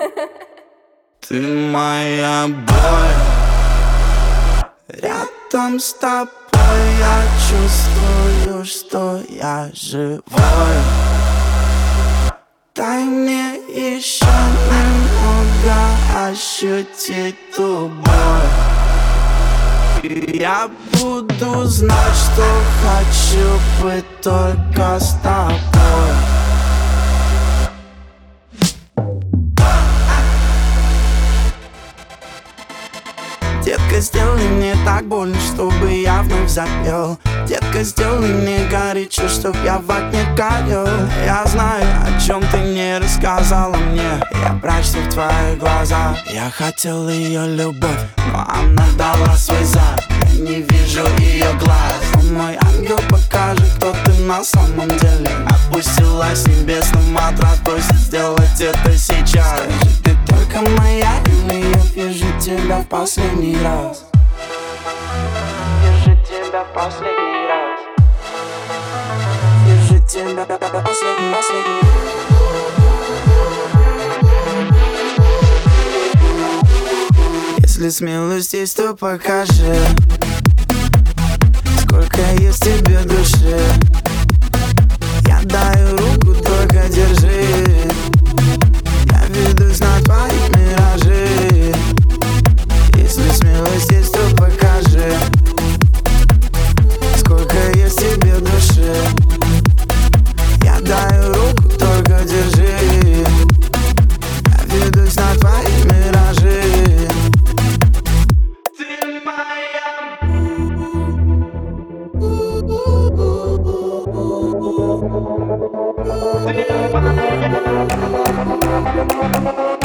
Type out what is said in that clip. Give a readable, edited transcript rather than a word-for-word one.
Ты моя боль. Рядом с тобой я чувствую, что я живой. Дай мне еще немного ощутить ту боль. И я буду знать, что хочу быть только с тобой. Детка, сделай мне так больно, чтобы я вновь запел. Детка, сделай мне горячо, чтоб я в огне горел. Я знаю, о чем ты не рассказала мне. Я прячусь в твоих глазах. Я хотел ее любовь, но она дала свой зад. Я не вижу ее глаз, но мой ангел покажет, кто ты на самом деле. Опустилась с небес на матрас, просит сделать это сейчас. Скажи, ты только моя или я вижу тебя в последний раз? Вижу тебя в последний раз. Вижу тебя последний. Если смелость есть, то покажи, сколько есть в тебе души. Я даю руку, только держи. Я ведусь на твои миражи. Если смелость есть, то покажи, сколько есть в тебе души. Я даю руку, только держи. Я ведусь на твои миражи. Ты моя.